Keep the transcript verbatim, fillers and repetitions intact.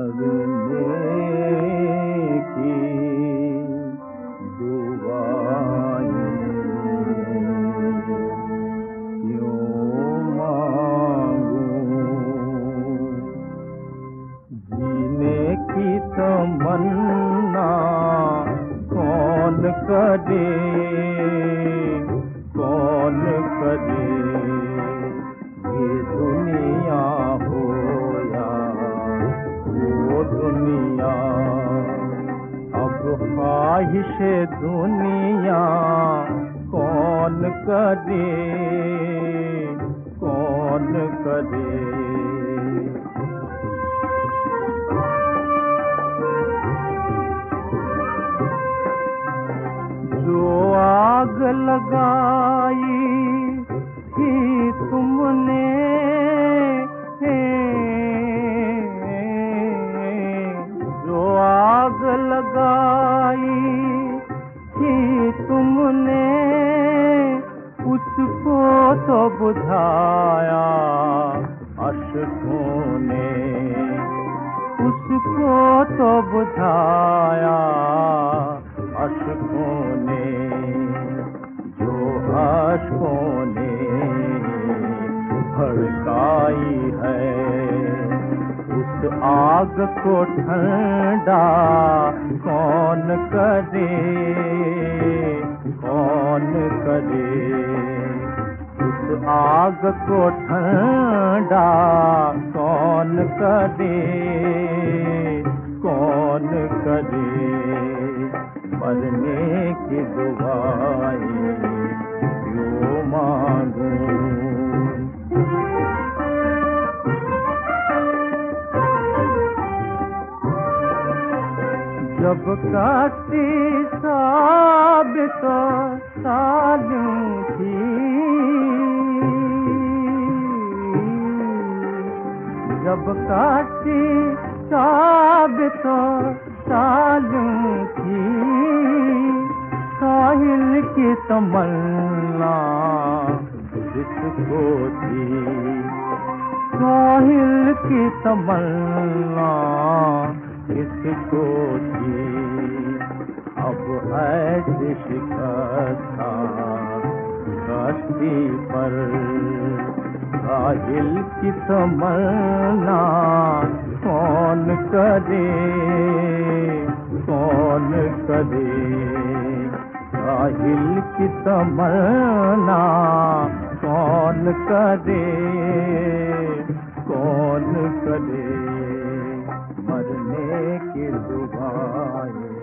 मरने की दुआएं क्यों मांगूं, जीने की तमन्ना कौन करे, कौन करे, ये दुनिया हो या वो दुनिया। अब ख्वाहिश दुनिया कौन करे, कौन करे। जो आग लगाई थी तुमने, जो आग लगाई थी तुमने, उसको तो बुझाया अश्कों ने, उसको तो बुझाया अश्कों ने। जो अश्कों ने भड़काई है, उस आग को ठंडा कौन करे, कौन करे। उस आग को ठंडा कौन करे, कौन करे। मरने की दुआएं क्यों मांगूं। जब काटी साबित सालूं थी, जब काटी साबित सालूं थी, साहिल की तमन्ना जिसको थी, साहिल की तमन्ना किसको थी। अब ऐसी शिकस्त कश्ती पर साहिल की तमन्ना कौन करे, कौन करे। साहिल की तमन्ना कौन करे, कौन करे। मरने की दुआएं